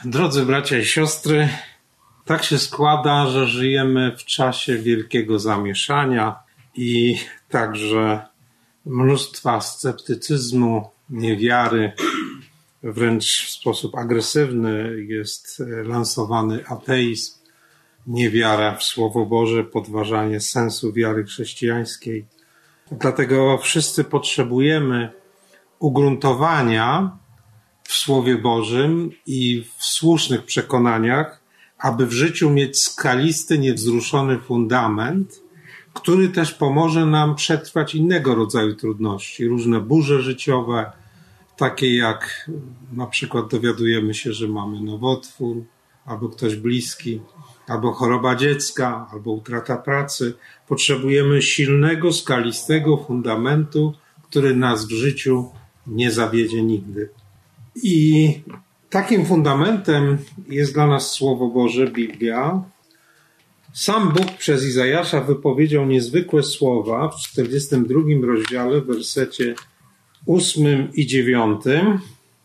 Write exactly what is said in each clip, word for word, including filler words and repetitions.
Drodzy bracia i siostry, tak się składa, że żyjemy w czasie wielkiego zamieszania i także mnóstwa sceptycyzmu, niewiary, wręcz w sposób agresywny jest lansowany ateizm, niewiara w Słowo Boże, podważanie sensu wiary chrześcijańskiej. Dlatego wszyscy potrzebujemy ugruntowania w Słowie Bożym i w słusznych przekonaniach, aby w życiu mieć skalisty, niewzruszony fundament, który też pomoże nam przetrwać innego rodzaju trudności, różne burze życiowe, takie jak na przykład dowiadujemy się, że mamy nowotwór, albo ktoś bliski, albo choroba dziecka, albo utrata pracy. Potrzebujemy silnego, skalistego fundamentu, który nas w życiu nie zawiedzie nigdy. I takim fundamentem jest dla nas Słowo Boże, Biblia. Sam Bóg przez Izajasza wypowiedział niezwykłe słowa w czterdziestym drugim rozdziale, w wersecie ósmym i dziewiątym.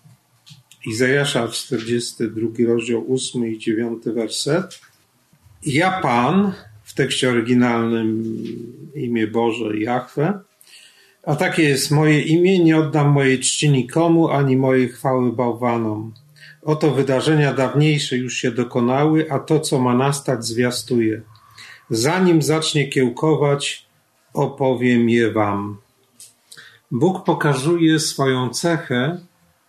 Izajasza, czterdziesty drugi rozdział, ósmy i dziewiąty werset. Ja Pan, w tekście oryginalnym imię Boże Jahwe, a takie jest moje imię, nie oddam mojej czci nikomu, ani mojej chwały bałwanom. Oto wydarzenia dawniejsze już się dokonały, a to, co ma nastać, zwiastuję. Zanim zacznie kiełkować, opowiem je wam. Bóg pokazuje swoją cechę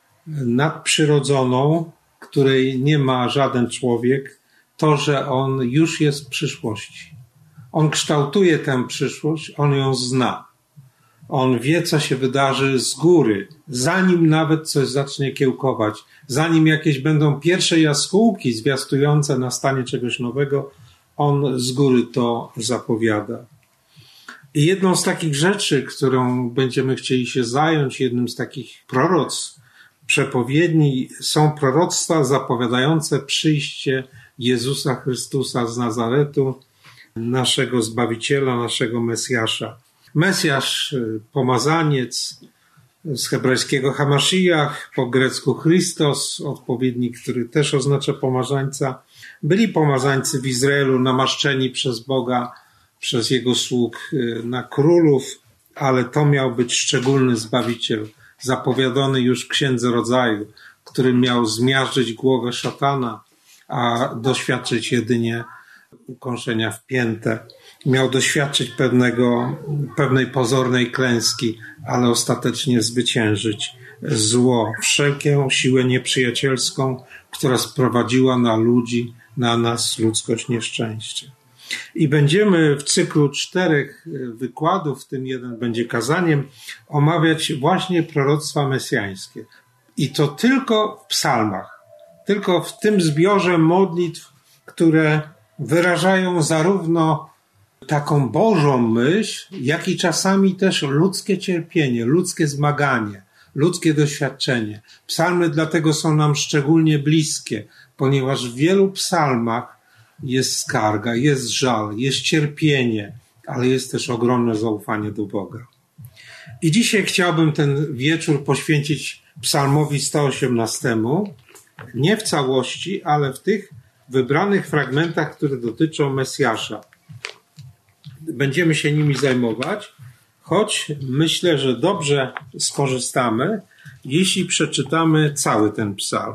nadprzyrodzoną, której nie ma żaden człowiek, to, że On już jest w przyszłości. On kształtuje tę przyszłość, On ją zna. On wie, co się wydarzy z góry, zanim nawet coś zacznie kiełkować, zanim jakieś będą pierwsze jaskółki zwiastujące nastanie czegoś nowego, On z góry to zapowiada. I jedną z takich rzeczy, którą będziemy chcieli się zająć, jednym z takich proroctw, przepowiedni, są proroctwa zapowiadające przyjście Jezusa Chrystusa z Nazaretu, naszego Zbawiciela, naszego Mesjasza. Mesjasz, pomazaniec, z hebrajskiego Hamashiach, po grecku Christos, odpowiednik, który też oznacza pomazańca. Byli pomazańcy w Izraelu namaszczeni przez Boga, przez Jego sług na królów, ale to miał być szczególny Zbawiciel, zapowiadany już w Księdze Rodzaju, który miał zmiażdżyć głowę szatana, a doświadczyć jedynie ukąszenia w piętę. Miał doświadczyć pewnego, pewnej pozornej klęski, ale ostatecznie zwyciężyć zło, wszelką siłę nieprzyjacielską, która sprowadziła na ludzi, na nas, ludzkość, nieszczęście. I będziemy w cyklu czterech wykładów, w tym jeden będzie kazaniem, omawiać właśnie proroctwa mesjańskie. I to tylko w psalmach, tylko w tym zbiorze modlitw, które wyrażają zarówno taką Bożą myśl, jak i czasami też ludzkie cierpienie, ludzkie zmaganie, ludzkie doświadczenie. Psalmy dlatego są nam szczególnie bliskie, ponieważ w wielu psalmach jest skarga, jest żal, jest cierpienie, ale jest też ogromne zaufanie do Boga. I dzisiaj chciałbym ten wieczór poświęcić psalmowi sto osiemnastemu, nie w całości, ale w tych wybranych fragmentach, które dotyczą Mesjasza. Będziemy się nimi zajmować, choć myślę, że dobrze skorzystamy, jeśli przeczytamy cały ten psalm.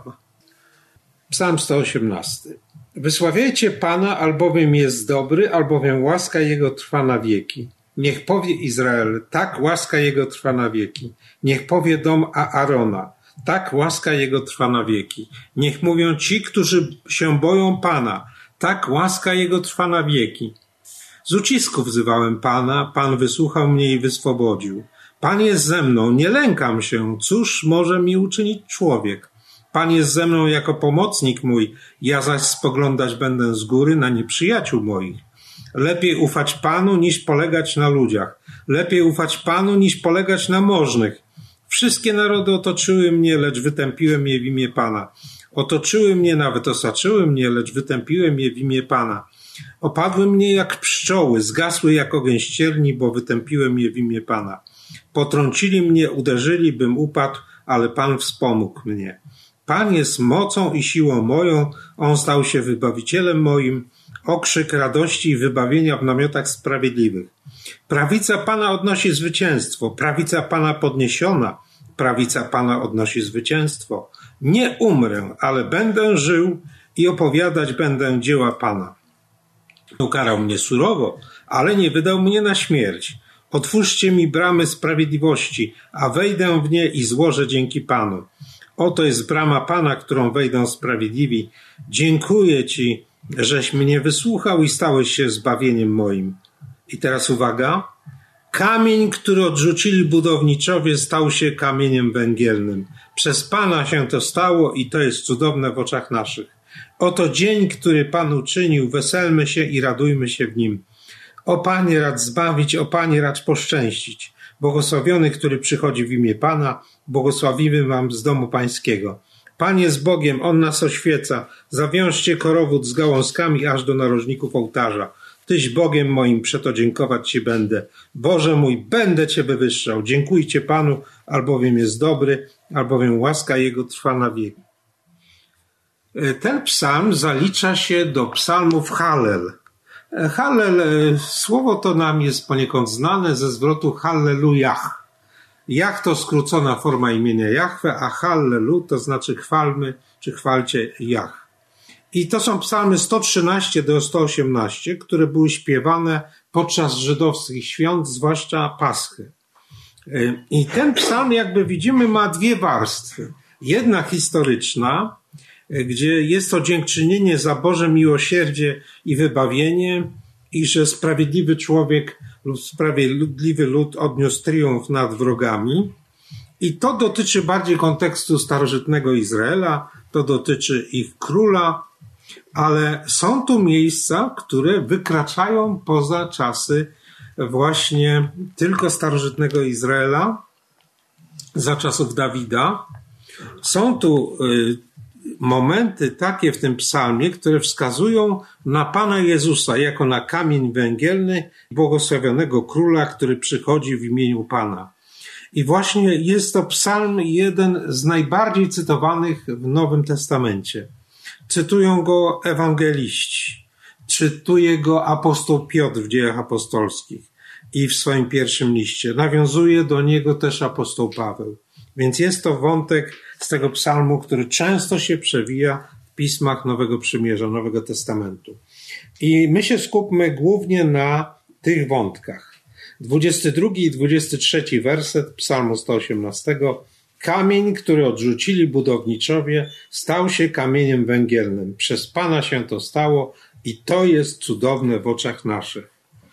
Psalm sto osiemnasty. Wysławiajcie Pana, albowiem jest dobry, albowiem łaska Jego trwa na wieki. Niech powie Izrael, tak łaska Jego trwa na wieki. Niech powie dom Aarona, tak łaska Jego trwa na wieki. Niech mówią ci, którzy się boją Pana, tak łaska Jego trwa na wieki. Z ucisku wzywałem Pana, Pan wysłuchał mnie i wyswobodził. Pan jest ze mną, nie lękam się, cóż może mi uczynić człowiek? Pan jest ze mną jako pomocnik mój, ja zaś spoglądać będę z góry na nieprzyjaciół moich. Lepiej ufać Panu, niż polegać na ludziach. Lepiej ufać Panu, niż polegać na możnych. Wszystkie narody otoczyły mnie, lecz wytępiłem je w imię Pana. Otoczyły mnie, nawet osaczyły mnie, lecz wytępiłem je w imię Pana. Opadły mnie jak pszczoły, zgasły jak ogień ścierni, bo wytępiłem je w imię Pana. Potrącili mnie, uderzyli, bym upadł, ale Pan wspomógł mnie. Pan jest mocą i siłą moją, On stał się wybawicielem moim, okrzyk radości i wybawienia w namiotach sprawiedliwych. Prawica Pana odnosi zwycięstwo, prawica Pana podniesiona, prawica Pana odnosi zwycięstwo. Nie umrę, ale będę żył i opowiadać będę dzieła Pana. Ukarał mnie surowo, ale nie wydał mnie na śmierć. Otwórzcie mi bramy sprawiedliwości, a wejdę w nie i złożę dzięki Panu. Oto jest brama Pana, którą wejdą sprawiedliwi. Dziękuję Ci, żeś mnie wysłuchał i stałeś się zbawieniem moim. I teraz uwaga. Kamień, który odrzucili budowniczowie, stał się kamieniem węgielnym. Przez Pana się to stało i to jest cudowne w oczach naszych. Oto dzień, który Pan uczynił, weselmy się i radujmy się w nim. O Panie, racz zbawić, o Panie, racz poszczęścić. Błogosławiony, który przychodzi w imię Pana, błogosławimy Wam z domu Pańskiego. Pan jest Bogiem, On nas oświeca. Zawiążcie korowód z gałązkami aż do narożników ołtarza. Tyś Bogiem moim, przeto dziękować Ci będę. Boże mój, będę Cię wywyższał. Dziękujcie Panu, albowiem jest dobry, albowiem łaska Jego trwa na wieki. Ten psalm zalicza się do psalmów Hallel. Hallel, słowo to nam jest poniekąd znane ze zwrotu Hallelujah. Jach to skrócona forma imienia Jahwe, a Hallelu to znaczy chwalmy, czy chwalcie Jach. I to są psalmy sto trzynaście do sto osiemnaście, które były śpiewane podczas żydowskich świąt, zwłaszcza Paschy. I ten psalm, jakby widzimy, ma dwie warstwy. Jedna historyczna, gdzie jest to dziękczynienie za Boże miłosierdzie i wybawienie i że sprawiedliwy człowiek lub sprawiedliwy lud odniósł triumf nad wrogami. I to dotyczy bardziej kontekstu starożytnego Izraela, to dotyczy ich króla, ale są tu miejsca, które wykraczają poza czasy właśnie tylko starożytnego Izraela, za czasów Dawida. Są tu momenty takie w tym psalmie, które wskazują na Pana Jezusa jako na kamień węgielny błogosławionego króla, który przychodzi w imieniu Pana. I właśnie jest to psalm jeden z najbardziej cytowanych w Nowym Testamencie. Cytują go ewangeliści, cytuje go apostoł Piotr w Dziejach Apostolskich i w swoim pierwszym liście. Nawiązuje do niego też apostoł Paweł. Więc jest to wątek z tego psalmu, który często się przewija w pismach Nowego Przymierza, Nowego Testamentu. I my się skupmy głównie na tych wątkach. dwudziesty drugi i dwudziesty trzeci werset psalmu sto osiemnastego. Kamień, który odrzucili budowniczowie, stał się kamieniem węgielnym. Przez Pana się to stało i to jest cudowne w oczach naszych.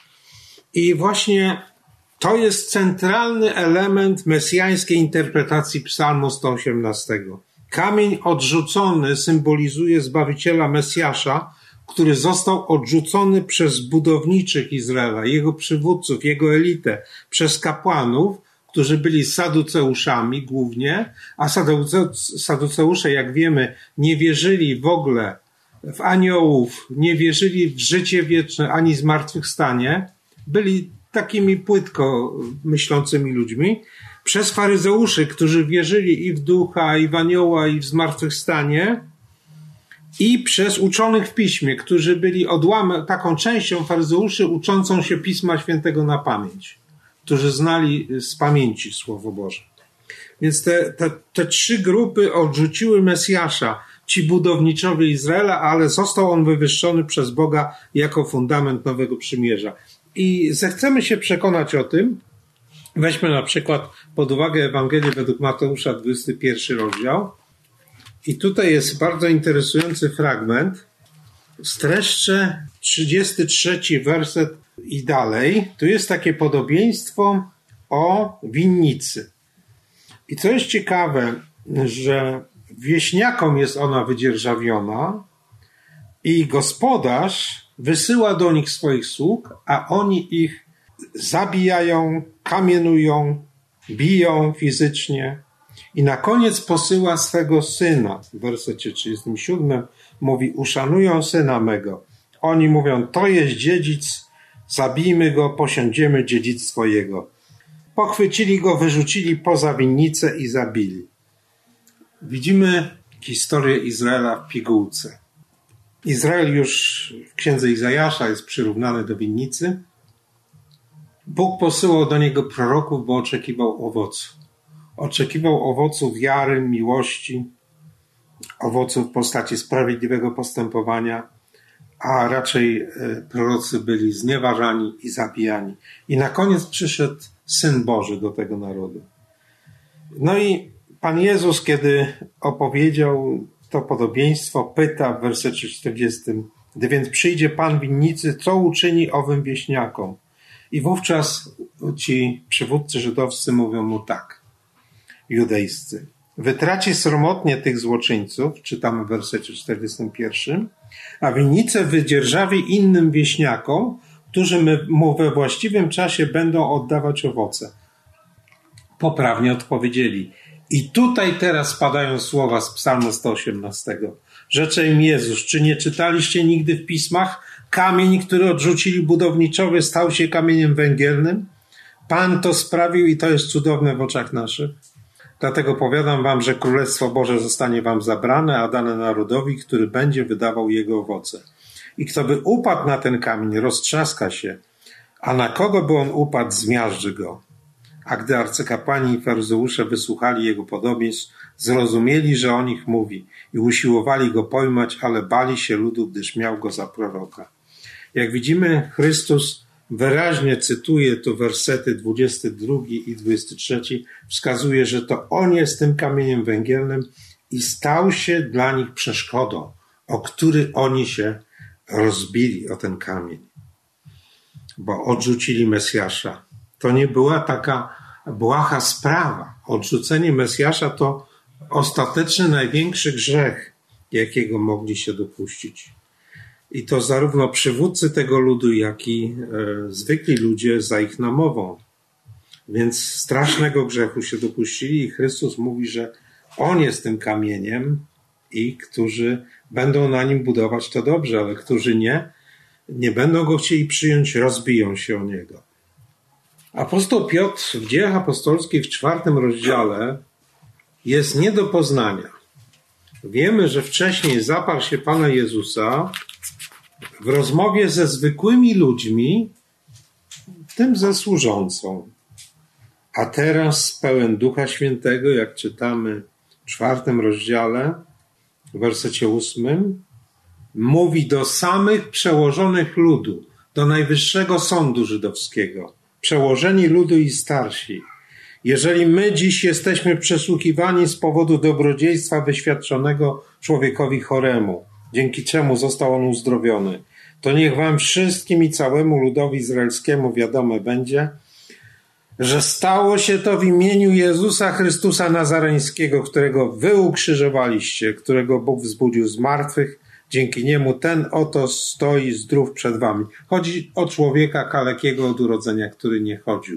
I właśnie to jest centralny element mesjańskiej interpretacji psalmu sto osiemnastego. Kamień odrzucony symbolizuje Zbawiciela Mesjasza, który został odrzucony przez budowniczych Izraela, jego przywódców, jego elitę, przez kapłanów, którzy byli saduceuszami głównie, a saduceusze, jak wiemy, nie wierzyli w ogóle w aniołów, nie wierzyli w życie wieczne ani zmartwychwstanie, byli takimi płytko myślącymi ludźmi, przez faryzeuszy, którzy wierzyli i w ducha, i w anioła, i w zmartwychwstanie, i przez uczonych w piśmie, którzy byli odłamem, taką częścią faryzeuszy uczącą się Pisma Świętego na pamięć, którzy znali z pamięci Słowo Boże. Więc te, te, te trzy grupy odrzuciły Mesjasza, ci budowniczowie Izraela, ale został on wywyższony przez Boga jako fundament Nowego Przymierza. I zechcemy się przekonać o tym, weźmy na przykład pod uwagę Ewangelię według Mateusza, dwudziesty pierwszy rozdział. I tutaj jest bardzo interesujący fragment. Streszczę trzydziesty trzeci werset i dalej. Tu jest takie podobieństwo o winnicy. I co jest ciekawe, że wieśniakom jest ona wydzierżawiona i gospodarz wysyła do nich swoich sług, a oni ich zabijają, kamienują, biją fizycznie i na koniec posyła swego syna. W wersecie trzydziestym siódmym mówi: uszanują syna mego. Oni mówią: to jest dziedzic, zabijmy go, posiądziemy dziedzictwo jego. Pochwycili go, wyrzucili poza winnicę i zabili. Widzimy historię Izraela w pigułce. Izrael już w księdze Izajasza jest przyrównany do winnicy. Bóg posyłał do niego proroków, bo oczekiwał owocu. Oczekiwał owocu wiary, miłości, owocu w postaci sprawiedliwego postępowania, a raczej prorocy byli znieważani i zabijani. I na koniec przyszedł Syn Boży do tego narodu. No i Pan Jezus, kiedy opowiedział to podobieństwo, pyta w wersecie czterdziestym: gdy więc przyjdzie Pan winnicy, co uczyni owym wieśniakom? I wówczas ci przywódcy żydowscy mówią mu tak, judejscy: wytraci sromotnie tych złoczyńców, czytamy w wersecie czterdziestym pierwszym, a winnicę wydzierżawi innym wieśniakom, którzy mu we właściwym czasie będą oddawać owoce. Poprawnie odpowiedzieli. I tutaj teraz padają słowa z Psalmu sto osiemnastego. Rzecze im Jezus: czy nie czytaliście nigdy w pismach? Kamień, który odrzucili budowniczowie, stał się kamieniem węgielnym. Pan to sprawił i to jest cudowne w oczach naszych. Dlatego powiadam wam, że Królestwo Boże zostanie wam zabrane, a dane narodowi, który będzie wydawał jego owoce. I kto by upadł na ten kamień, roztrzaska się, a na kogo by on upadł, zmiażdży go. A gdy arcykapłani i faryzeusze wysłuchali jego podobieństw, zrozumieli, że o nich mówi i usiłowali go pojmać, ale bali się ludu, gdyż miał go za proroka. Jak widzimy, Chrystus wyraźnie cytuje tu wersety dwudziesty drugi i dwudziesty trzeci, wskazuje, że to On jest tym kamieniem węgielnym i stał się dla nich przeszkodą, o który oni się rozbili, o ten kamień, bo odrzucili Mesjasza. To nie była taka błaha sprawa. Odrzucenie Mesjasza to ostateczny, największy grzech, jakiego mogli się dopuścić. I to zarówno przywódcy tego ludu, jak i e, zwykli ludzie za ich namową. Więc strasznego grzechu się dopuścili i Chrystus mówi, że On jest tym kamieniem i którzy będą na nim budować, to dobrze, ale którzy nie, nie będą go chcieli przyjąć, rozbiją się o niego. Apostoł Piotr w Dziejach Apostolskich w czwartym rozdziale jest nie do poznania. Wiemy, że wcześniej zaparł się Pana Jezusa w rozmowie ze zwykłymi ludźmi, w tym ze służącą. A teraz pełen Ducha Świętego, jak czytamy w czwartym rozdziale, w wersecie ósmym, mówi do samych przełożonych ludu, do Najwyższego Sądu Żydowskiego, przełożeni ludu i starsi. Jeżeli my dziś jesteśmy przesłuchiwani z powodu dobrodziejstwa wyświadczonego człowiekowi choremu, dzięki czemu został on uzdrowiony, to niech wam wszystkim i całemu ludowi izraelskiemu wiadome będzie, że stało się to w imieniu Jezusa Chrystusa Nazareńskiego, którego wy ukrzyżowaliście, którego Bóg wzbudził z martwych. Dzięki niemu ten oto stoi zdrów przed wami. Chodzi o człowieka kalekiego od urodzenia, który nie chodził.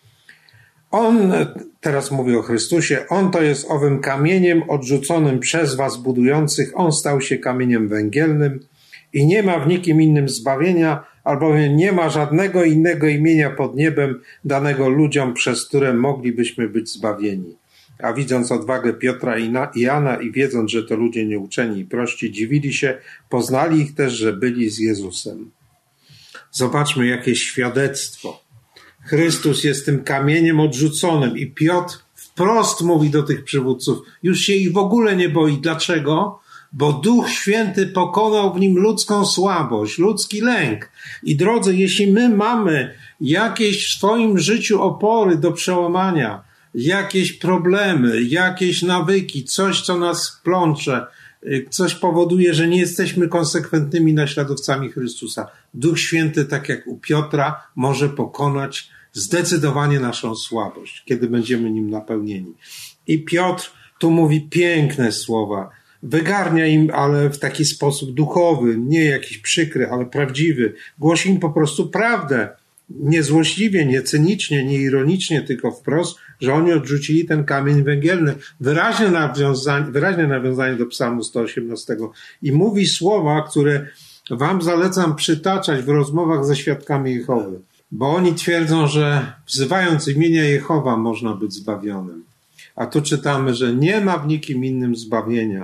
On, teraz mówię o Chrystusie, On to jest owym kamieniem odrzuconym przez was budujących. On stał się kamieniem węgielnym i nie ma w nikim innym zbawienia, albowiem nie ma żadnego innego imienia pod niebem danego ludziom, przez które moglibyśmy być zbawieni. A widząc odwagę Piotra i Jana i wiedząc, że to ludzie nieuczeni i prości, dziwili się, poznali ich też, że byli z Jezusem. Zobaczmy, jakie świadectwo. Chrystus jest tym kamieniem odrzuconym i Piotr wprost mówi do tych przywódców, już się ich w ogóle nie boi. Dlaczego? Bo Duch Święty pokonał w nim ludzką słabość, ludzki lęk. I drodzy, jeśli my mamy jakieś w swoim życiu opory do przełamania, jakieś problemy, jakieś nawyki, coś, co nas plącze, coś powoduje, że nie jesteśmy konsekwentnymi naśladowcami Chrystusa. Duch Święty, tak jak u Piotra, może pokonać zdecydowanie naszą słabość, kiedy będziemy nim napełnieni. I Piotr tu mówi piękne słowa. Wygarnia im, ale w taki sposób duchowy, nie jakiś przykry, ale prawdziwy. Głosi im po prostu prawdę. Nie złośliwie, nie cynicznie, nie ironicznie, tylko wprost, że oni odrzucili ten kamień węgielny. Wyraźne nawiązanie, wyraźne nawiązanie do Psalmu sto osiemnastego. I mówi słowa, które wam zalecam przytaczać w rozmowach ze świadkami Jehowy. Bo oni twierdzą, że wzywając imienia Jehowa można być zbawionym. A tu czytamy, że nie ma w nikim innym zbawienia,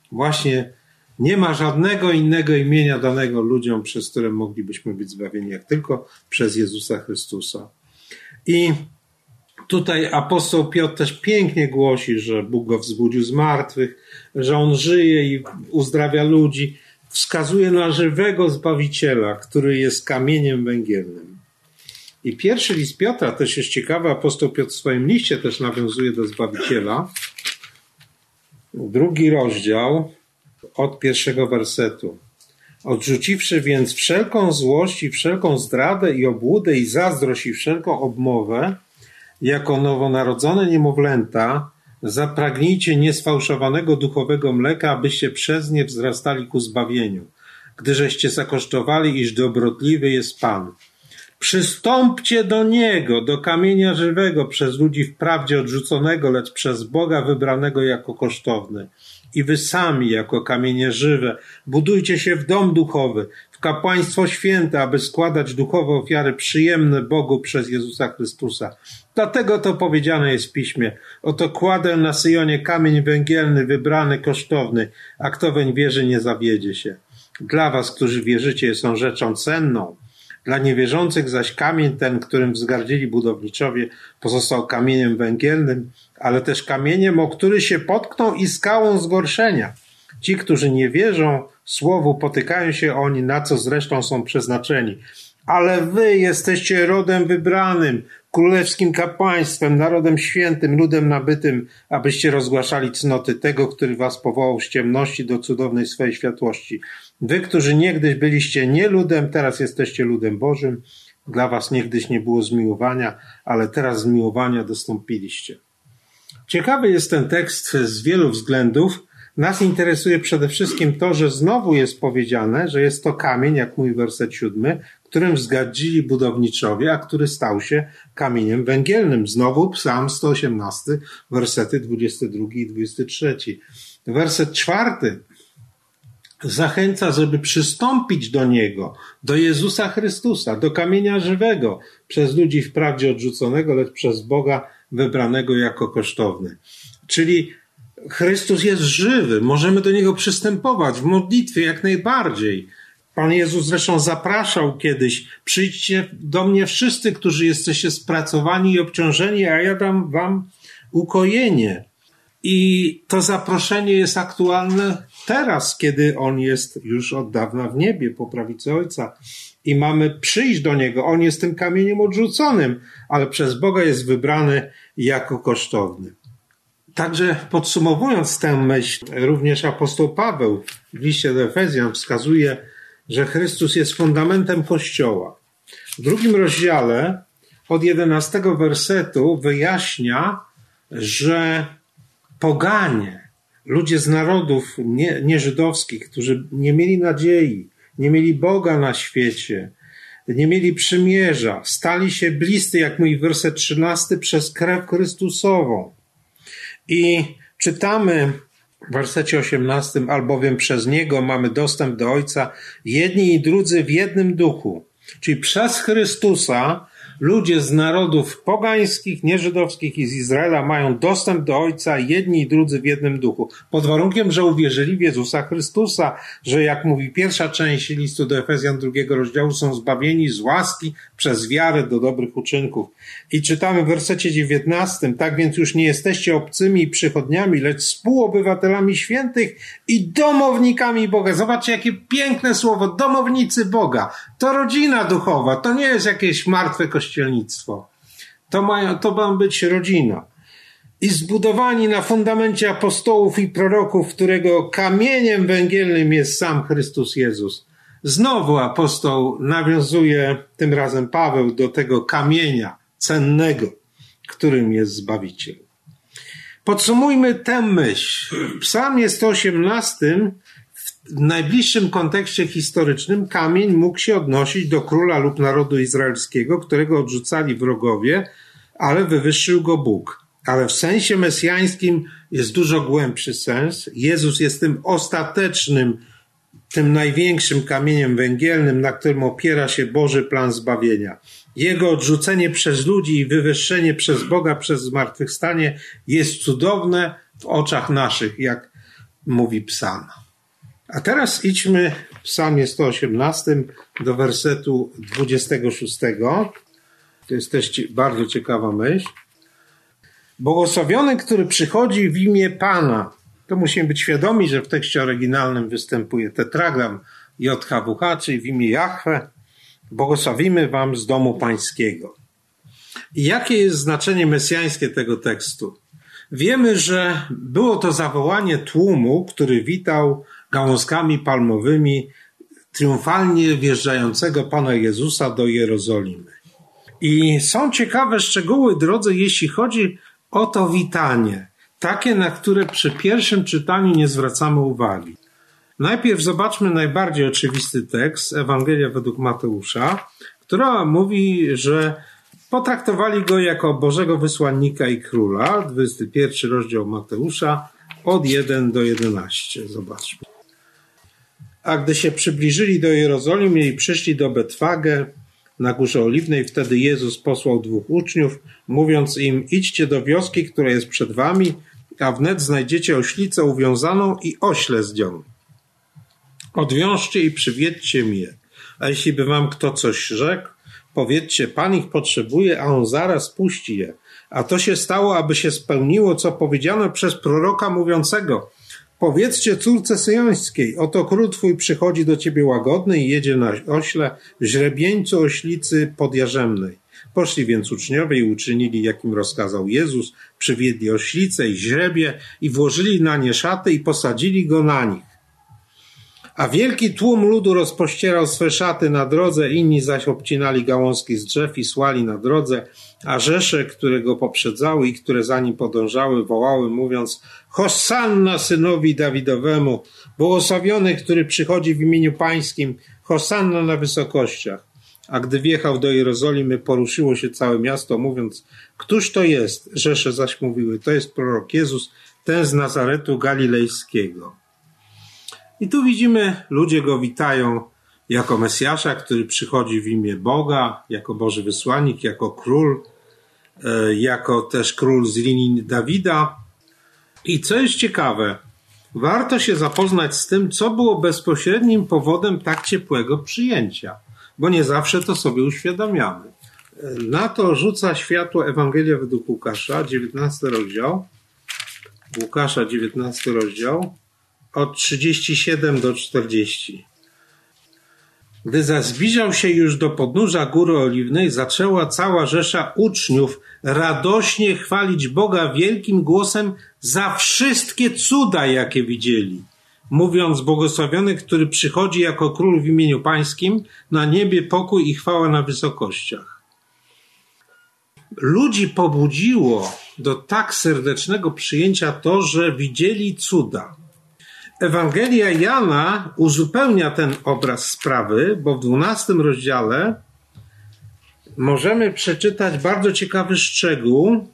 Właśnie nie ma żadnego innego imienia danego ludziom, przez które moglibyśmy być zbawieni, jak tylko przez Jezusa Chrystusa. I tutaj apostoł Piotr też pięknie głosi, że Bóg go wzbudził z martwych, że on żyje i uzdrawia ludzi. Wskazuje na żywego Zbawiciela, który jest kamieniem węgielnym. I pierwszy list Piotra też jest ciekawy. Apostoł Piotr w swoim liście też nawiązuje do Zbawiciela. Drugi rozdział od pierwszego wersetu. Odrzuciwszy więc wszelką złość i wszelką zdradę i obłudę i zazdrość i wszelką obmowę, jako nowonarodzone niemowlęta, zapragnijcie niesfałszowanego duchowego mleka, abyście przez nie wzrastali ku zbawieniu, gdyżeście zakosztowali, iż dobrotliwy jest Pan. Przystąpcie do Niego, do kamienia żywego, przez ludzi wprawdzie odrzuconego, lecz przez Boga wybranego jako kosztowny. I wy sami, jako kamienie żywe, budujcie się w dom duchowy, w kapłaństwo święte, aby składać duchowe ofiary przyjemne Bogu przez Jezusa Chrystusa. Dlatego to powiedziane jest w Piśmie. Oto kładę na Syjonie kamień węgielny, wybrany, kosztowny, a kto weń wierzy, nie zawiedzie się. Dla was, którzy wierzycie, jest on rzeczą cenną. Dla niewierzących zaś kamień ten, którym wzgardzili budowniczowie, pozostał kamieniem węgielnym, ale też kamieniem, o który się potkną i skałą zgorszenia. Ci, którzy nie wierzą słowu, potykają się oni, na co zresztą są przeznaczeni. Ale wy jesteście rodem wybranym, królewskim kapłaństwem, narodem świętym, ludem nabytym, abyście rozgłaszali cnoty tego, który was powołał z ciemności do cudownej swej światłości. Wy, którzy niegdyś byliście nie ludem, teraz jesteście ludem Bożym. Dla was niegdyś nie było zmiłowania, ale teraz zmiłowania dostąpiliście. Ciekawy jest ten tekst z wielu względów. Nas interesuje przede wszystkim to, że znowu jest powiedziane, że jest to kamień, jak mówi werset siódmy, którym wzgardzili budowniczowie, a który stał się kamieniem węgielnym. Znowu Psalm sto osiemnasty, wersety dwudziesty drugi i dwudziesty trzeci. Werset czwarty zachęca, żeby przystąpić do Niego, do Jezusa Chrystusa, do kamienia żywego, przez ludzi wprawdzie odrzuconego, lecz przez Boga wybranego jako kosztowny. Czyli Chrystus jest żywy, możemy do Niego przystępować w modlitwie jak najbardziej. Pan Jezus zresztą zapraszał kiedyś, przyjdźcie do mnie wszyscy, którzy jesteście spracowani i obciążeni, a ja dam wam ukojenie. I to zaproszenie jest aktualne teraz, kiedy On jest już od dawna w niebie po prawicy Ojca i mamy przyjść do Niego. On jest tym kamieniem odrzuconym, ale przez Boga jest wybrany jako kosztowny. Także podsumowując tę myśl, również apostoł Paweł w liście do Efezjan wskazuje, że Chrystus jest fundamentem Kościoła. W drugim rozdziale od jedenastego wersetu wyjaśnia, że poganie, ludzie z narodów nie, nieżydowskich, którzy nie mieli nadziei, nie mieli Boga na świecie, nie mieli przymierza, stali się bliscy, jak mówi werset trzynasty, przez krew Chrystusową. I czytamy w wersecie osiemnastym, albowiem przez Niego mamy dostęp do Ojca, jedni i drudzy w jednym duchu. Czyli przez Chrystusa ludzie z narodów pogańskich, nieżydowskich i z Izraela mają dostęp do Ojca, jedni i drudzy w jednym duchu. Pod warunkiem, że uwierzyli w Jezusa Chrystusa, że jak mówi pierwsza część listu do Efezjan drugiego rozdziału, są zbawieni z łaski przez wiarę do dobrych uczynków. I czytamy w wersecie dziewiętnastym, tak więc już nie jesteście obcymi i przychodniami, lecz współobywatelami świętych i domownikami Boga. Zobaczcie, jakie piękne słowo, domownicy Boga. To rodzina duchowa, to nie jest jakieś martwe kościelnictwo. To mają, to ma być rodzina. I zbudowani na fundamencie apostołów i proroków, którego kamieniem węgielnym jest sam Chrystus Jezus. Znowu apostoł nawiązuje, tym razem Paweł, do tego kamienia cennego, którym jest Zbawiciel. Podsumujmy tę myśl. W Psalmie sto osiemnastym w najbliższym kontekście historycznym kamień mógł się odnosić do króla lub narodu izraelskiego, którego odrzucali wrogowie, ale wywyższył go Bóg. Ale w sensie mesjańskim jest dużo głębszy sens. Jezus jest tym ostatecznym, tym największym kamieniem węgielnym, na którym opiera się Boży plan zbawienia. Jego odrzucenie przez ludzi i wywyższenie przez Boga przez zmartwychwstanie jest cudowne w oczach naszych, jak mówi psalm. A teraz idźmy w psalmie sto osiemnastym do wersetu dwudziestego szóstego. To jest też bardzo ciekawa myśl. Błogosławiony, który przychodzi w imię Pana. To musimy być świadomi, że w tekście oryginalnym występuje tetragram J H W H, czyli w imię Jahwe. Błogosławimy wam z domu pańskiego. I jakie jest znaczenie mesjańskie tego tekstu? Wiemy, że było to zawołanie tłumu, który witał gałązkami palmowymi triumfalnie wjeżdżającego Pana Jezusa do Jerozolimy. I są ciekawe szczegóły, drodzy, jeśli chodzi o to witanie. Takie, na które przy pierwszym czytaniu nie zwracamy uwagi. Najpierw zobaczmy najbardziej oczywisty tekst, Ewangelia według Mateusza, która mówi, że potraktowali go jako Bożego wysłannika i króla. dwudziesty pierwszy rozdział Mateusza od pierwszego do jedenastego. Zobaczmy. A gdy się przybliżyli do Jerozolimy i przyszli do Betfagę na Górze Oliwnej, wtedy Jezus posłał dwóch uczniów, mówiąc im: idźcie do wioski, która jest przed wami, a wnet znajdziecie oślicę uwiązaną i ośle zdjął. Odwiążcie i przywiedźcie mi je. A jeśli by wam kto coś rzekł, powiedzcie: Pan ich potrzebuje, a on zaraz puści je. A to się stało, aby się spełniło, co powiedziano przez proroka mówiącego: powiedzcie córce syjońskiej, oto król twój przychodzi do ciebie łagodny i jedzie na ośle, w źrebieńcu oślicy podjarzemnej. Poszli więc uczniowie i uczynili, jakim rozkazał Jezus, przywiedli oślicę i źrebie i włożyli na nie szaty i posadzili go na nich. A wielki tłum ludu rozpościerał swe szaty na drodze, inni zaś obcinali gałązki z drzew i słali na drodze, a rzesze, które go poprzedzały i które za nim podążały, wołały, mówiąc: Hosanna synowi Dawidowemu, błogosławiony, który przychodzi w imieniu pańskim, Hosanna na wysokościach. A gdy wjechał do Jerozolimy, poruszyło się całe miasto, mówiąc: któż to jest? Rzesze zaś mówiły: to jest prorok Jezus, ten z Nazaretu Galilejskiego. I tu widzimy, ludzie go witają jako Mesjasza, który przychodzi w imię Boga, jako Boży wysłannik, jako król, jako też król z linii Dawida. I co jest ciekawe, warto się zapoznać z tym, co było bezpośrednim powodem tak ciepłego przyjęcia, bo nie zawsze to sobie uświadamiamy. Na to rzuca światło Ewangelia według Łukasza, dziewiętnasty rozdział, Łukasza, dziewiętnasty rozdział, od trzydziestu siedmiu do czterdziestu. Gdy zaś zbliżał się już do podnóża Góry Oliwnej, zaczęła cała rzesza uczniów radośnie chwalić Boga wielkim głosem za wszystkie cuda, jakie widzieli, mówiąc: błogosławiony, który przychodzi jako król w imieniu pańskim, na niebie pokój i chwała na wysokościach. Ludzi pobudziło do tak serdecznego przyjęcia to, że widzieli cuda. Ewangelia Jana uzupełnia ten obraz sprawy, bo w dwunastym rozdziale możemy przeczytać bardzo ciekawy szczegół.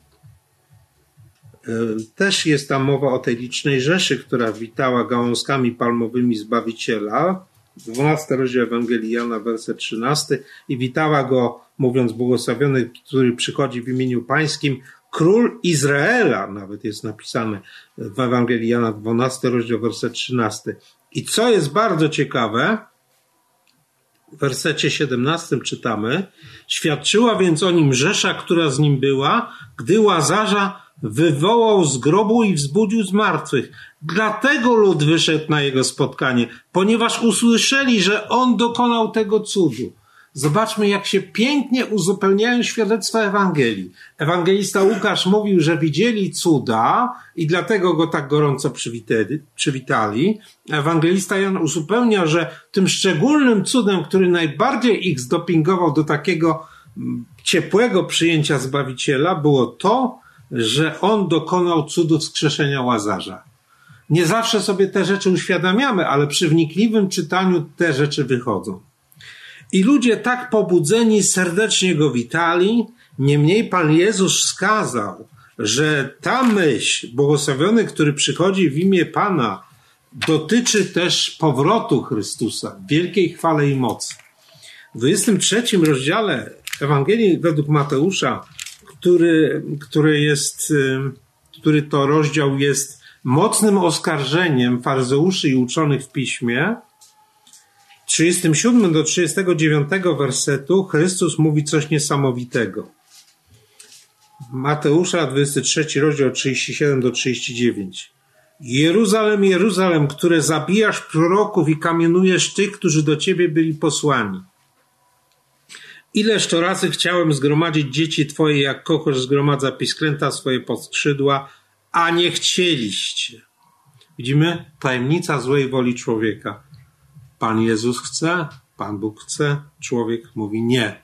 Też jest tam mowa o tej licznej rzeszy, która witała gałązkami palmowymi Zbawiciela. dwunasty rozdział Ewangelii Jana, werset trzynasty. I witała go, mówiąc: błogosławiony, który przychodzi w imieniu pańskim, król Izraela, nawet jest napisane w Ewangelii Jana, dwunasty rozdział, werset trzynasty. I co jest bardzo ciekawe, w wersecie siedemnastym czytamy: świadczyła więc o nim rzesza, która z nim była, gdy Łazarza wywołał z grobu i wzbudził z martwych. Dlatego lud wyszedł na jego spotkanie, ponieważ usłyszeli, że on dokonał tego cudu. Zobaczmy, jak się pięknie uzupełniają świadectwa Ewangelii. Ewangelista Łukasz mówił, że widzieli cuda i dlatego go tak gorąco przywitali. przywitali. Ewangelista Jan uzupełnia, że tym szczególnym cudem, który najbardziej ich zdopingował do takiego ciepłego przyjęcia Zbawiciela, było to, że on dokonał cudu wskrzeszenia Łazarza. Nie zawsze sobie te rzeczy uświadamiamy, ale przy wnikliwym czytaniu te rzeczy wychodzą. I ludzie tak pobudzeni serdecznie go witali, niemniej Pan Jezus wskazał, że ta myśl, błogosławiony, który przychodzi w imię Pana, dotyczy też powrotu Chrystusa w wielkiej chwale i mocy. W dwudziestym trzecim rozdziale Ewangelii według Mateusza, który, który jest, który to rozdział jest mocnym oskarżeniem faryzeuszy i uczonych w piśmie, trzydziestym siódmym do trzydziestego dziewiątego wersetu Chrystus mówi coś niesamowitego. Mateusza, dwudziesty trzeci rozdział, trzydziesty siódmy do trzydziestego dziewiątego. Jeruzalem, Jeruzalem, które zabijasz proroków i kamienujesz tych, którzy do ciebie byli posłani. Ileż to razy chciałem zgromadzić dzieci twoje, jak kokosz zgromadza pisklęta swoje pod skrzydła, a nie chcieliście. Widzimy? Tajemnica złej woli człowieka. Pan Jezus chce, Pan Bóg chce, człowiek mówi nie.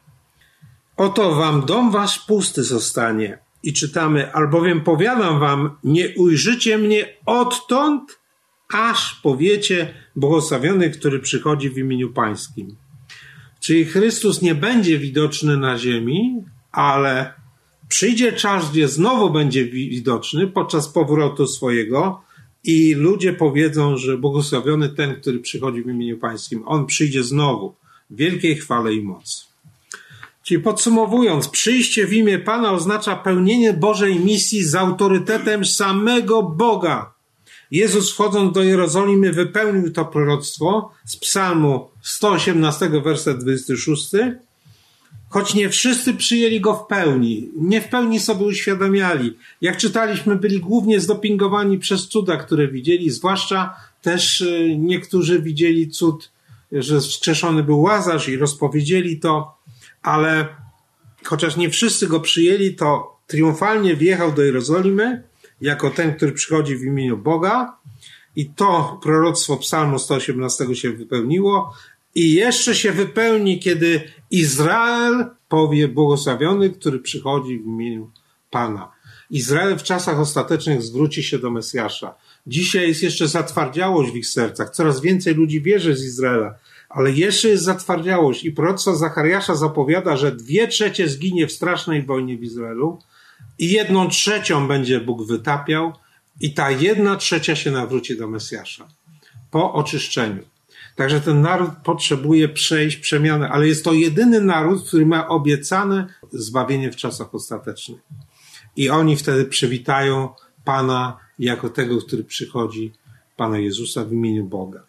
Oto wam dom wasz pusty zostanie. I czytamy, albowiem powiadam wam, nie ujrzycie mnie odtąd, aż powiecie błogosławiony, który przychodzi w imieniu Pańskim. Czyli Chrystus nie będzie widoczny na ziemi, ale przyjdzie czas, gdzie znowu będzie widoczny podczas powrotu swojego i ludzie powiedzą, że błogosławiony ten, który przychodzi w imieniu Pańskim. On przyjdzie znowu w wielkiej chwale i mocy. Czyli podsumowując, przyjście w imię Pana oznacza pełnienie Bożej misji z autorytetem samego Boga. Jezus, wchodząc do Jerozolimy, wypełnił to proroctwo z psalmu sto osiemnastego, werset dwudziesty szósty, choć nie wszyscy przyjęli go w pełni, nie w pełni sobie uświadamiali. Jak czytaliśmy, byli głównie zdopingowani przez cuda, które widzieli, zwłaszcza też niektórzy widzieli cud, że wskrzeszony był Łazarz i rozpowiedzieli to, ale chociaż nie wszyscy go przyjęli, to triumfalnie wjechał do Jerozolimy jako ten, który przychodzi w imieniu Boga i to proroctwo psalmu sto osiemnastego się wypełniło i jeszcze się wypełni, kiedy Izrael powie błogosławiony, który przychodzi w imieniu Pana. Izrael w czasach ostatecznych zwróci się do Mesjasza. Dzisiaj jest jeszcze zatwardziałość w ich sercach. Coraz więcej ludzi wierzy z Izraela, ale jeszcze jest zatwardziałość i proroctwo Zachariasza zapowiada, że dwie trzecie zginie w strasznej wojnie w Izraelu i jedną trzecią będzie Bóg wytapiał i ta jedna trzecia się nawróci do Mesjasza po oczyszczeniu. Także ten naród potrzebuje przejść przemianę, ale jest to jedyny naród, który ma obiecane zbawienie w czasach ostatecznych. I oni wtedy przywitają Pana jako tego, który przychodzi, Pana Jezusa w imieniu Boga.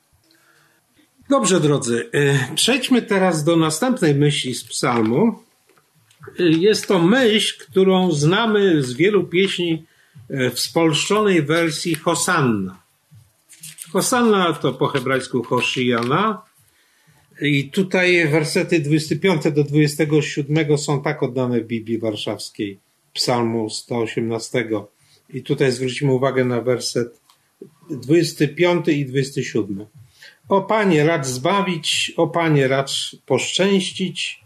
Dobrze, drodzy, przejdźmy teraz do następnej myśli z psalmu. Jest to myśl, którą znamy z wielu pieśni w spolszczonej wersji Hosanna. Hosanna to po hebrajsku Hoshiana i tutaj wersety dwudziesty piąty do dwudziestego siódmego są tak oddane w Biblii Warszawskiej, psalmu sto osiemnastego. I tutaj zwrócimy uwagę na werset dwudziesty piąty i dwudziesty siódmy. O Panie, racz zbawić, o Panie, racz poszczęścić.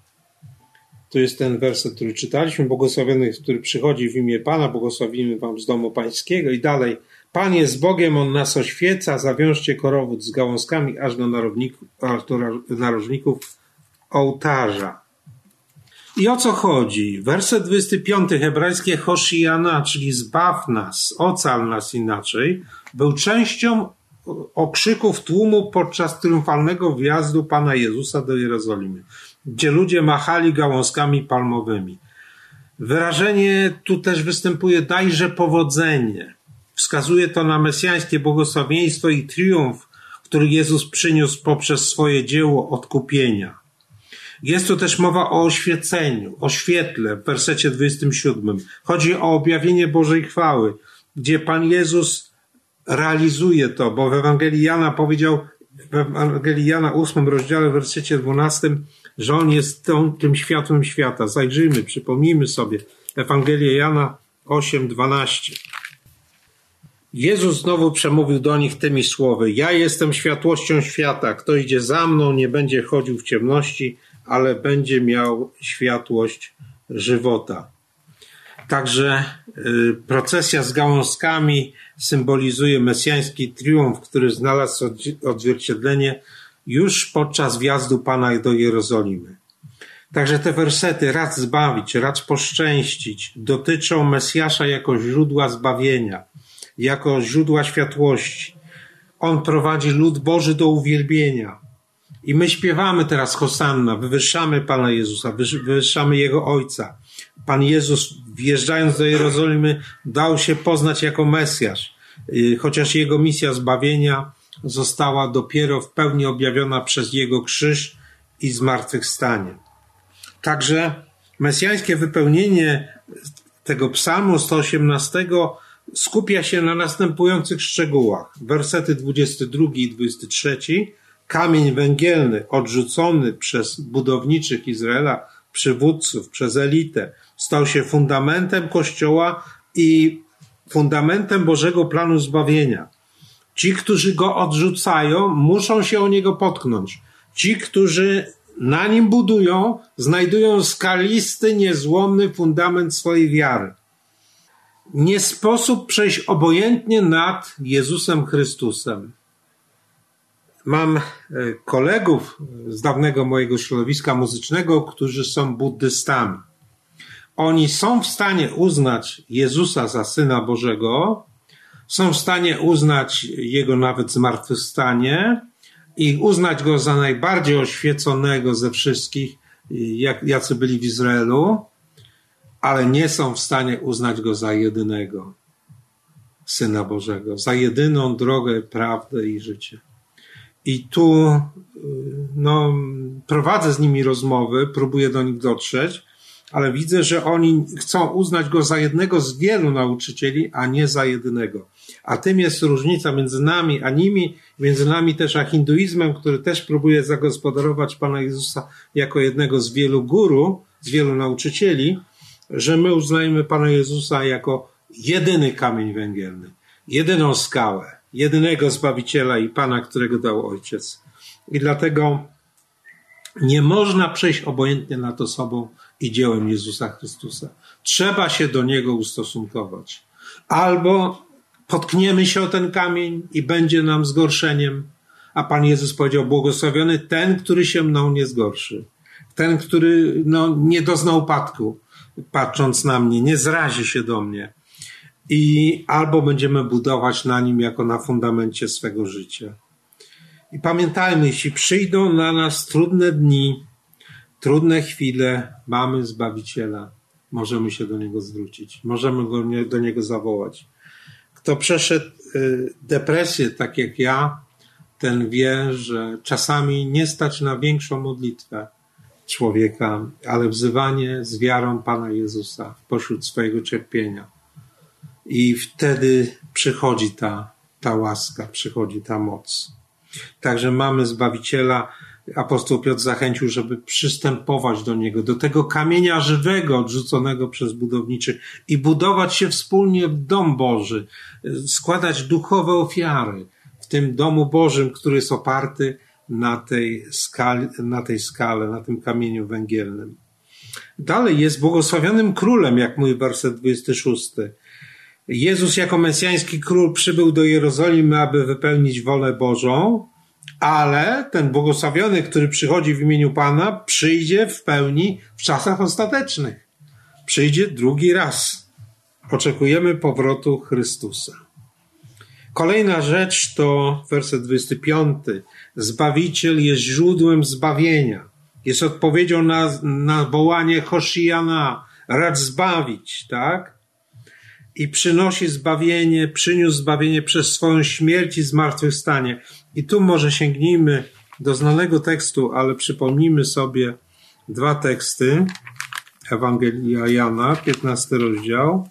To jest ten werset, który czytaliśmy. Błogosławiony, który przychodzi w imię Pana, błogosławimy wam z domu pańskiego. I dalej. Pan jest Bogiem, On nas oświeca, zawiążcie korowód z gałązkami aż do narożników ołtarza. I o co chodzi? Werset dwudziesty piąty, hebrajskie Hoshiana, czyli zbaw nas, ocal nas inaczej, był częścią okrzyków tłumu podczas triumfalnego wjazdu Pana Jezusa do Jerozolimy, gdzie ludzie machali gałązkami palmowymi. Wyrażenie tu też występuje dajże powodzenie. Wskazuje to na mesjańskie błogosławieństwo i triumf, który Jezus przyniósł poprzez swoje dzieło odkupienia. Jest tu też mowa o oświeceniu, o świetle w wersecie dwudziestym siódmym. Chodzi o objawienie Bożej chwały, gdzie Pan Jezus realizuje to, bo w Ewangelii Jana powiedział, w Ewangelii Jana ósmym rozdziale, w wersecie dwunastym, że On jest tą, tym światłem świata. Zajrzyjmy, przypomnijmy sobie Ewangelię Jana osiem dwanaście. Jezus znowu przemówił do nich tymi słowy: ja jestem światłością świata, kto idzie za mną, nie będzie chodził w ciemności, ale będzie miał światłość żywota. Także y, procesja z gałązkami symbolizuje mesjański triumf, który znalazł odzwierciedlenie już podczas wjazdu Pana do Jerozolimy. Także te wersety racz zbawić, racz poszczęścić dotyczą Mesjasza jako źródła zbawienia, jako źródła światłości. On prowadzi lud Boży do uwielbienia. I my śpiewamy teraz Hosanna, wywyższamy Pana Jezusa, wywyższamy Jego Ojca. Pan Jezus, wjeżdżając do Jerozolimy, dał się poznać jako Mesjasz. chociaż jego misja zbawienia została dopiero w pełni objawiona przez jego krzyż i zmartwychwstanie. Także mesjańskie wypełnienie tego psalmu sto osiemnastego skupia się na następujących szczegółach. Wersety dwudziesty drugi i dwudziesty trzeci. Kamień węgielny odrzucony przez budowniczych Izraela, przywódców, przez elitę, stał się fundamentem Kościoła i fundamentem Bożego planu zbawienia. Ci, którzy go odrzucają, muszą się o niego potknąć. Ci, którzy na nim budują, znajdują skalisty, niezłomny fundament swojej wiary. Nie sposób przejść obojętnie nad Jezusem Chrystusem. Mam kolegów z dawnego mojego środowiska muzycznego, którzy są buddystami. Oni są w stanie uznać Jezusa za Syna Bożego, są w stanie uznać Jego nawet zmartwychwstanie i uznać Go za najbardziej oświeconego ze wszystkich, jak, jacy byli w Izraelu, ale nie są w stanie uznać Go za jedynego Syna Bożego, za jedyną drogę, prawdę i życie. I tu no, prowadzę z nimi rozmowy, próbuję do nich dotrzeć, ale widzę, że oni chcą uznać Go za jednego z wielu nauczycieli, a nie za jedynego. A tym jest różnica między nami a nimi, między nami też a hinduizmem, który też próbuje zagospodarować Pana Jezusa jako jednego z wielu guru, z wielu nauczycieli, że my uznajemy Pana Jezusa jako jedyny kamień węgielny, jedyną skałę, jedynego Zbawiciela i Pana, którego dał Ojciec. I dlatego nie można przejść obojętnie nad osobą i dziełem Jezusa Chrystusa. Trzeba się do Niego ustosunkować. Albo potkniemy się o ten kamień i będzie nam zgorszeniem, a Pan Jezus powiedział, błogosławiony ten, który się mną nie zgorszy. Ten, który no, nie dozna upadku, patrząc na mnie, nie zrazi się do mnie. I albo będziemy budować na nim jako na fundamencie swego życia. I pamiętajmy, jeśli przyjdą na nas trudne dni, trudne chwile, mamy Zbawiciela, możemy się do Niego zwrócić, możemy go, do Niego zawołać. Kto przeszedł depresję, tak jak ja, ten wie, że czasami nie stać na większą modlitwę człowieka, ale wzywanie z wiarą Pana Jezusa pośród swojego cierpienia. I wtedy przychodzi ta, ta łaska, przychodzi ta moc. Także mamy Zbawiciela. Apostoł Piotr zachęcił, żeby przystępować do Niego, do tego kamienia żywego odrzuconego przez budowniczych i budować się wspólnie w dom Boży, składać duchowe ofiary w tym domu Bożym, który jest oparty na tej skale, na tej skale, na tym kamieniu węgielnym. Dalej jest błogosławionym królem, jak mówi werset dwudziesty szósty. Jezus jako mesjański król przybył do Jerozolimy, aby wypełnić wolę Bożą, ale ten błogosławiony, który przychodzi w imieniu Pana, przyjdzie w pełni w czasach ostatecznych. Przyjdzie drugi raz. Oczekujemy powrotu Chrystusa. Kolejna rzecz to werset dwudziesty piąty. Zbawiciel jest źródłem zbawienia. Jest odpowiedzią na, na wołanie Hoshiana, racz zbawić, tak? I przynosi zbawienie, przyniósł zbawienie przez swoją śmierć i zmartwychwstanie. I tu może sięgnijmy do znanego tekstu, ale przypomnijmy sobie dwa teksty. Ewangelia Jana, piętnasty rozdział.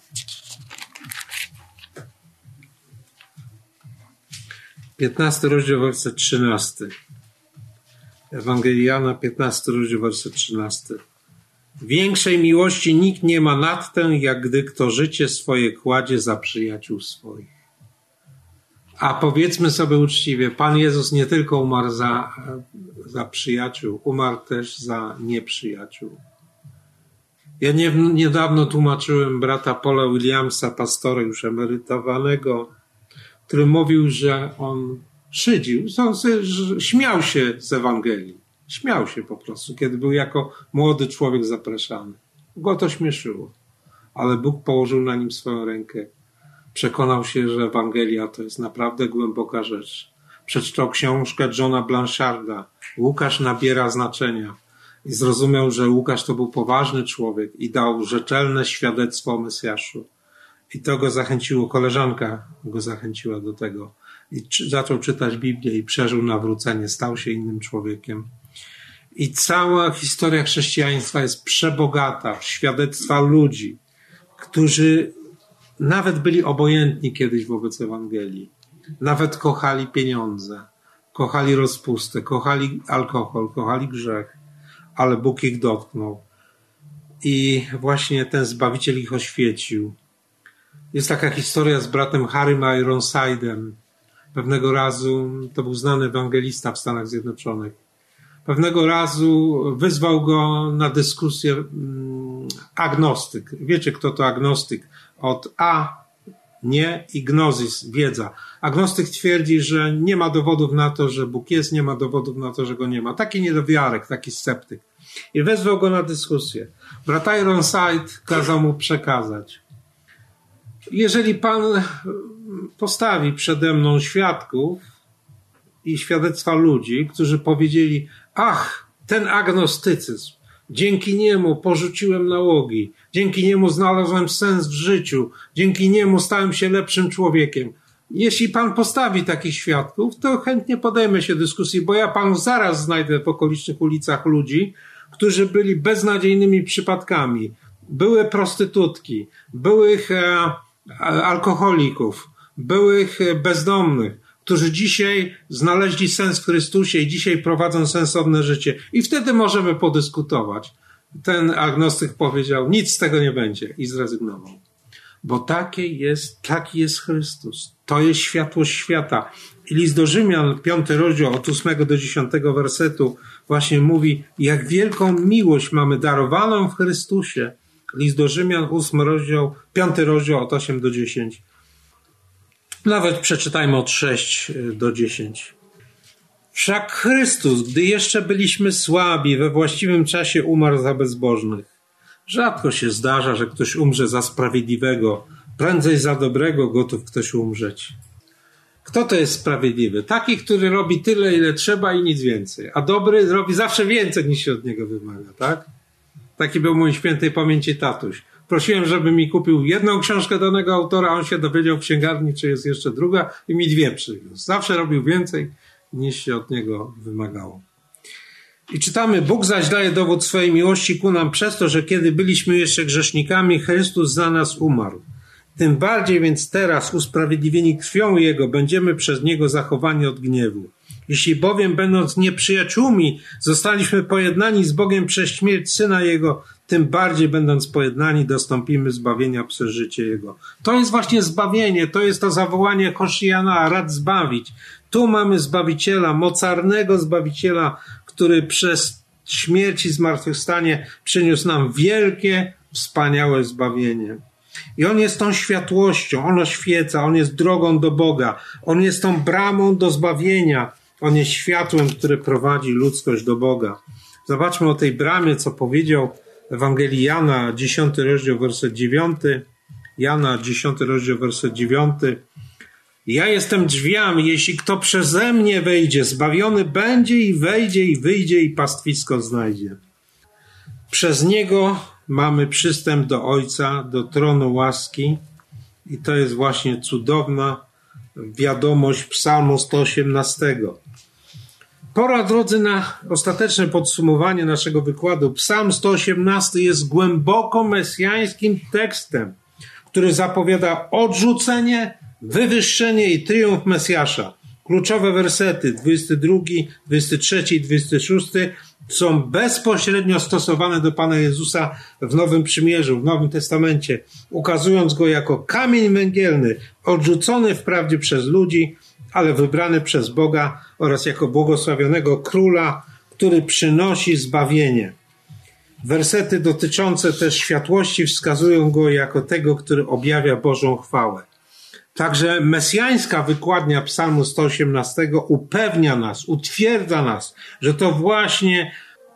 piętnasty rozdział, werset trzynasty. Ewangelia Jana, piętnasty rozdział, werset trzynasty. Większej miłości nikt nie ma nad tę, jak gdy kto życie swoje kładzie za przyjaciół swoich. A powiedzmy sobie uczciwie, Pan Jezus nie tylko umarł za, za przyjaciół, umarł też za nieprzyjaciół. Ja nie, niedawno tłumaczyłem brata Paula Williamsa, pastora już emerytowanego, który mówił, że on szydził, on śmiał się z Ewangelii. Śmiał się po prostu, kiedy był jako młody człowiek zapraszany. Go to śmieszyło, ale Bóg położył na nim swoją rękę. Przekonał się, że Ewangelia to jest naprawdę głęboka rzecz. Przeczytał książkę Johna Blancharda. Łukasz nabiera znaczenia. I zrozumiał, że Łukasz to był poważny człowiek i dał rzetelne świadectwo o Mesjaszu. I to go zachęciło, koleżanka go zachęciła do tego. I czy, zaczął czytać Biblię i przeżył nawrócenie, stał się innym człowiekiem. I cała historia chrześcijaństwa jest przebogata, świadectwa ludzi, którzy nawet byli obojętni kiedyś wobec Ewangelii. Nawet kochali pieniądze, kochali rozpustę, kochali alkohol, kochali grzech, ale Bóg ich dotknął. I właśnie ten Zbawiciel ich oświecił. Jest taka historia z bratem Harrym Ironside'em. Pewnego razu, to był znany ewangelista w Stanach Zjednoczonych, pewnego razu wyzwał go na dyskusję mm, agnostyk. Wiecie, kto to agnostyk? Od A, nie, i gnozis, wiedza. Agnostyk twierdzi, że nie ma dowodów na to, że Bóg jest, nie ma dowodów na to, że go nie ma. Taki niedowiarek, taki sceptyk. I wezwał go na dyskusję. Brat Ironside kazał mu przekazać: jeżeli Pan postawi przede mną świadków i świadectwa ludzi, którzy powiedzieli: ach, ten agnostycyzm, dzięki niemu porzuciłem nałogi, dzięki niemu znalazłem sens w życiu, dzięki niemu stałem się lepszym człowiekiem. Jeśli Pan postawi takich świadków, to chętnie podejmę się dyskusji, bo ja Panu zaraz znajdę w okolicznych ulicach ludzi, którzy byli beznadziejnymi przypadkami. Były prostytutki, byłych e, alkoholików, byłych bezdomnych, którzy dzisiaj znaleźli sens w Chrystusie i dzisiaj prowadzą sensowne życie. I wtedy możemy podyskutować. Ten agnostyk powiedział: nic z tego nie będzie, i zrezygnował. Bo taki jest, taki jest Chrystus. To jest światłość świata. I list do Rzymian, piąty rozdział, od ósmego do dziesiątego wersetu właśnie mówi, jak wielką miłość mamy darowaną w Chrystusie. List do Rzymian, ósmy rozdział, piąty rozdział, od ósmego do dziesiątego. Nawet przeczytajmy od szóstego do dziesiątego. Wszak Chrystus, gdy jeszcze byliśmy słabi, we właściwym czasie umarł za bezbożnych. Rzadko się zdarza, że ktoś umrze za sprawiedliwego. Prędzej za dobrego gotów ktoś umrzeć. Kto to jest sprawiedliwy? Taki, który robi tyle, ile trzeba i nic więcej. A dobry robi zawsze więcej, niż się od niego wymaga, tak? Taki był mój świętej pamięci tatuś. Prosiłem, żeby mi kupił jedną książkę danego autora, a on się dowiedział w księgarni, czy jest jeszcze druga, i mi dwie przywiózł. Zawsze robił więcej, niż się od niego wymagało. I czytamy: Bóg zaś daje dowód swojej miłości ku nam przez to, że kiedy byliśmy jeszcze grzesznikami, Chrystus za nas umarł. Tym bardziej więc teraz, usprawiedliwieni krwią Jego, będziemy przez Niego zachowani od gniewu. Jeśli bowiem, będąc nieprzyjaciółmi, zostaliśmy pojednani z Bogiem przez śmierć Syna Jego, tym bardziej będąc pojednani, dostąpimy zbawienia przez życie Jego. To jest właśnie zbawienie, to jest to zawołanie Hoshiana, rad zbawić. Tu mamy Zbawiciela, mocarnego Zbawiciela, który przez śmierć i zmartwychwstanie przyniósł nam wielkie, wspaniałe zbawienie. I On jest tą światłością, On oświeca, On jest drogą do Boga, On jest tą bramą do zbawienia, On jest światłem, które prowadzi ludzkość do Boga. Zobaczmy o tej bramie, co powiedział Ewangelii Jana, dziesiąty rozdział, werset dziewiąty. Jana, dziesiąty rozdział, werset dziewiąty. Ja jestem drzwiami, jeśli kto przeze mnie wejdzie, zbawiony będzie i wejdzie i wyjdzie i pastwisko znajdzie. Przez Niego mamy przystęp do Ojca, do tronu łaski, i to jest właśnie cudowna wiadomość Psalmu sto osiemnastego. Pora, drodzy, na ostateczne podsumowanie naszego wykładu. Psalm sto osiemnasty jest głęboko mesjańskim tekstem, który zapowiada odrzucenie, wywyższenie i triumf Mesjasza. Kluczowe wersety dwudziesty drugi, dwudziesty trzeci i dwudziesty szósty są bezpośrednio stosowane do Pana Jezusa w Nowym Przymierzu, w Nowym Testamencie, ukazując Go jako kamień węgielny, odrzucony wprawdzie przez ludzi, ale wybrany przez Boga, oraz jako błogosławionego Króla, który przynosi zbawienie. Wersety dotyczące też światłości wskazują Go jako tego, który objawia Bożą chwałę. Także mesjańska wykładnia Psalmu sto osiemnastego upewnia nas, utwierdza nas, że to właśnie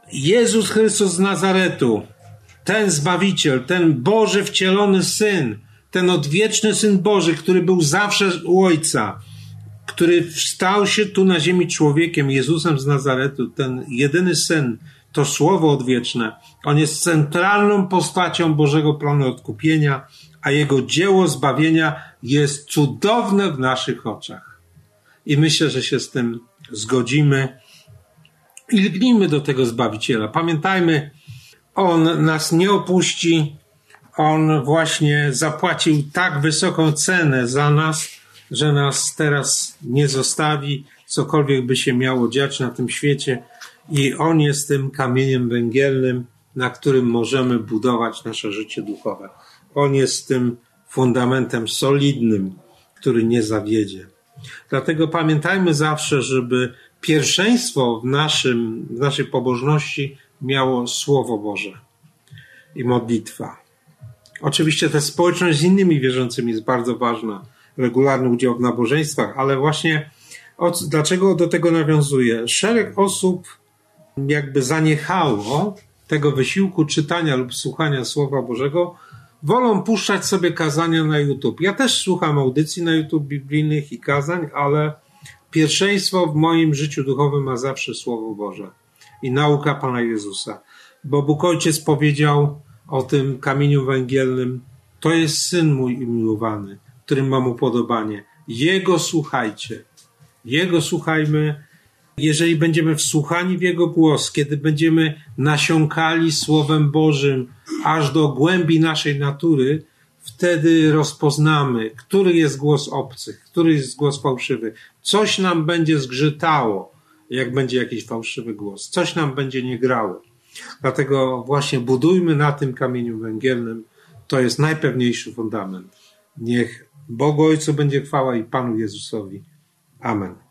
Jezus Chrystus z Nazaretu, ten Zbawiciel, ten Boży wcielony Syn, ten odwieczny Syn Boży, który był zawsze u Ojca, który stał się tu na ziemi człowiekiem, Jezusem z Nazaretu, ten jedyny Syn, to Słowo odwieczne. On jest centralną postacią Bożego planu odkupienia. a Jego dzieło zbawienia jest cudowne w naszych oczach. I myślę, że się z tym zgodzimy. I lgnijmy do tego Zbawiciela. Pamiętajmy, On nas nie opuści. On właśnie zapłacił tak wysoką cenę za nas, że nas teraz nie zostawi, cokolwiek by się miało dziać na tym świecie. I On jest tym kamieniem węgielnym, na którym możemy budować nasze życie duchowe. On jest tym fundamentem solidnym, który nie zawiedzie. Dlatego pamiętajmy zawsze, żeby pierwszeństwo w, naszym, w naszej pobożności miało Słowo Boże i modlitwa. Oczywiście ta społeczność z innymi wierzącymi jest bardzo ważna, regularny udział w nabożeństwach, ale właśnie od, dlaczego do tego nawiązuję? Szereg osób jakby zaniechało tego wysiłku czytania lub słuchania Słowa Bożego, wolą puszczać sobie kazania na YouTube. Ja też słucham audycji na YouTube biblijnych i kazań, ale pierwszeństwo w moim życiu duchowym ma zawsze Słowo Boże i nauka Pana Jezusa. Bo Bóg Ojciec powiedział o tym kamieniu węgielnym: to jest Syn mój umiłowany, którym mam upodobanie. Jego słuchajcie. Jego słuchajmy. Jeżeli będziemy wsłuchani w Jego głos, kiedy będziemy nasiąkali Słowem Bożym aż do głębi naszej natury, wtedy rozpoznamy, który jest głos obcych, który jest głos fałszywy. Coś nam będzie zgrzytało, jak będzie jakiś fałszywy głos. Coś nam będzie nie grało. Dlatego właśnie budujmy na tym kamieniu węgielnym. To jest najpewniejszy fundament. Niech Bogu Ojcu będzie chwała i Panu Jezusowi. Amen.